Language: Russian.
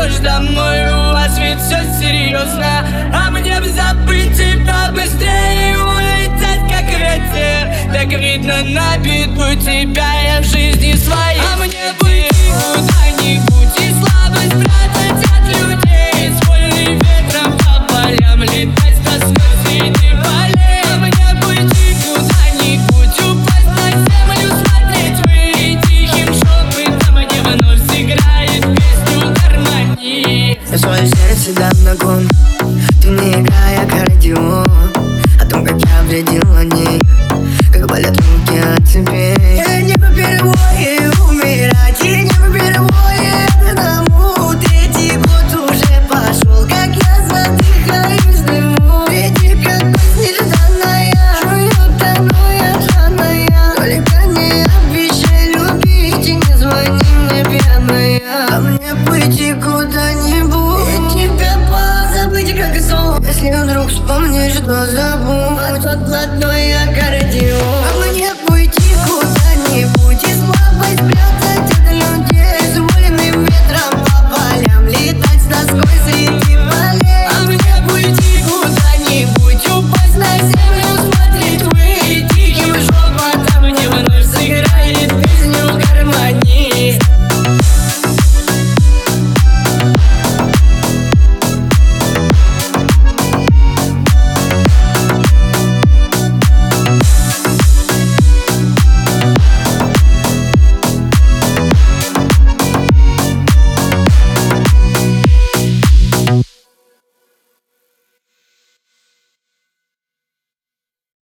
придешь домой, у вас ведь все серьезно. А мне б забыть тебя быстрее, улететь как ветер. Так видно на беду тебя я в жизни своей. А мне бы идти куда-нибудь и слабость прятать от людей, с вольным ветром по полям летать с тоской среди полей. А мне бы идти куда-нибудь, упасть на землю, смотреть в и тихим шепотом мне вновь сыграет песню гармонии. Я свое сердце дам на кон, ты не играй аккордеон. О том, как я вредил о ней, как болят руки от цепей. Я не по перебои умирать, и не по перебои одному. Третий год уже пошел, как я задыхаюсь в дыму. Ведь как нежданная, жует оно я жадная. Только не обещай любить и не звони мне пьяная. А мне пойти куда-нибудь и тебя позабыть как сон. Если вдруг вспомнишь, то забудь тот блатной аккордеон.